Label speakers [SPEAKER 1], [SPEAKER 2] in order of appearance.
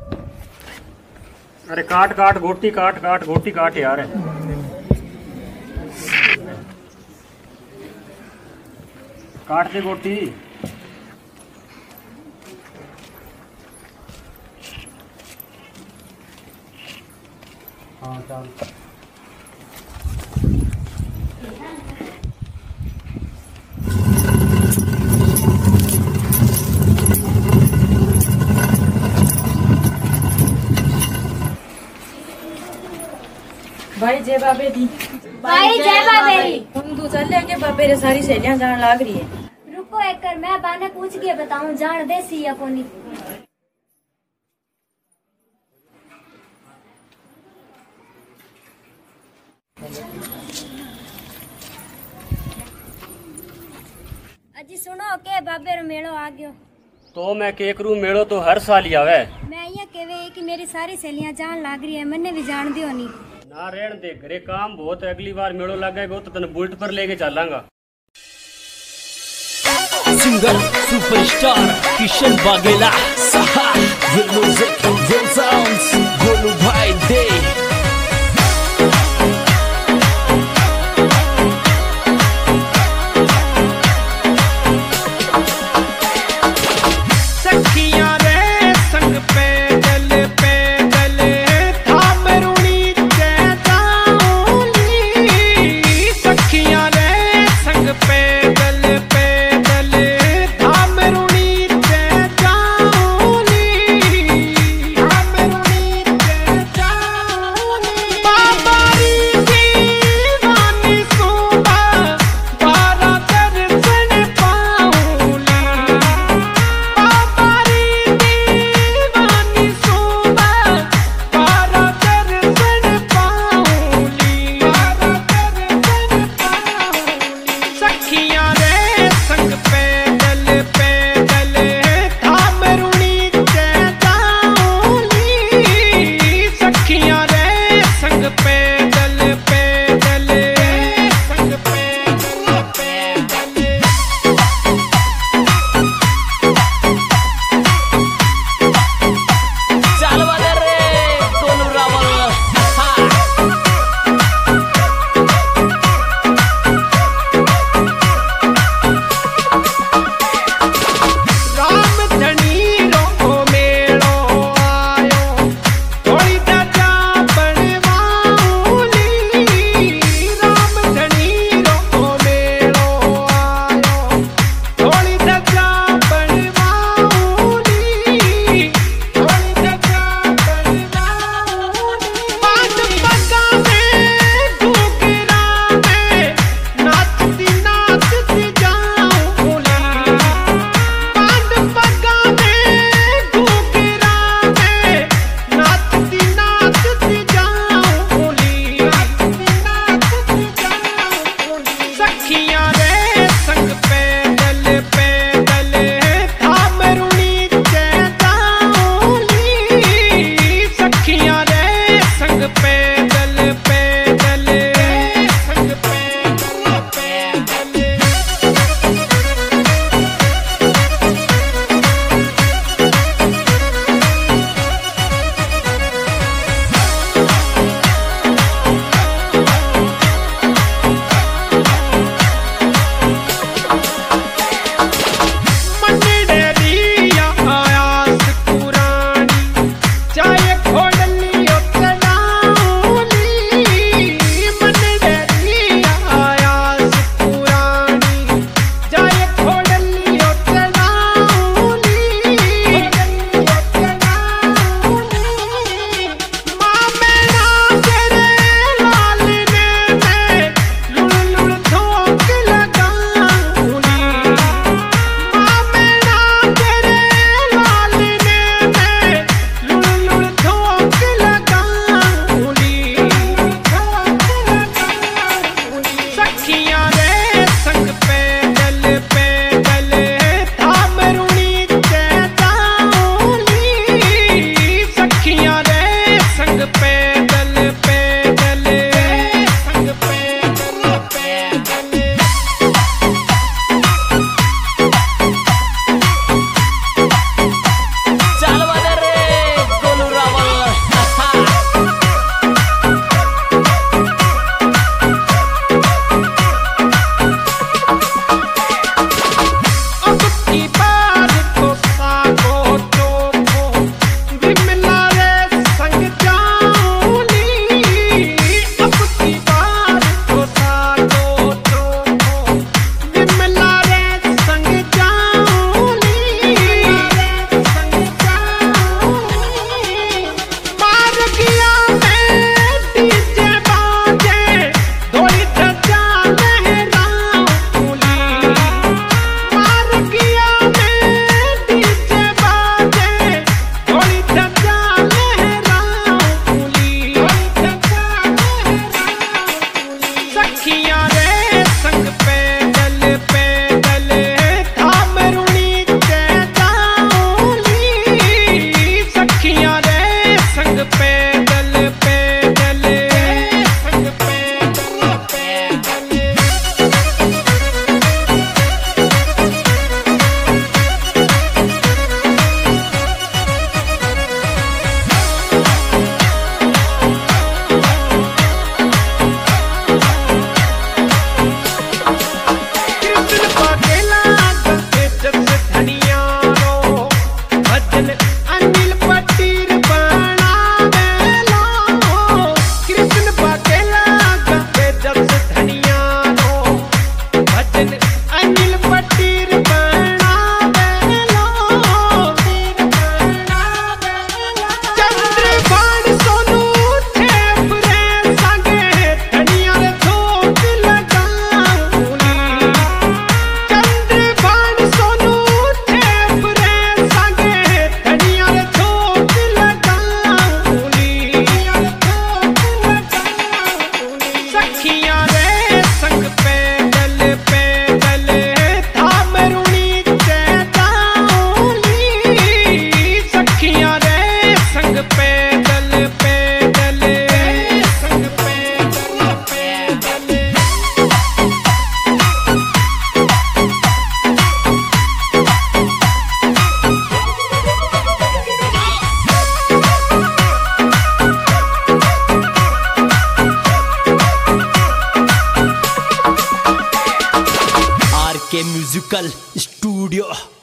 [SPEAKER 1] अरे काट काट गोटी काट काट गोटी काट यार। काट दे गोटी। हाँ चल।
[SPEAKER 2] भाई जय बाबे दी।
[SPEAKER 3] भाई जय बाबे दी।
[SPEAKER 2] हम तू चल के बाबे रे सारी सहेलियां जान लाग रही है।
[SPEAKER 3] रुको एक कर मैं बाने पूछ के बताऊं जान देसी या कोनी। अजी सुनो के बाबे रो मेलो आ गयो।
[SPEAKER 1] तो मैं के करूं, मेलो तो हर साल ही आवे।
[SPEAKER 3] मैं ये कहवे कि मेरी सारी सहेलियां जान लाग रही है, मन्ने भी जान दियो नी।
[SPEAKER 1] ना रहन दे, घरे काम बहुत है, अगली बार मेलो लगेगा तो तने बुलेट पर लेके चलांगा।
[SPEAKER 4] सिंगर सुपरस्टार किशन वाघेला सहा विल म्यूजिक विल साउंड्स गोलू भाई दे। Musical studio.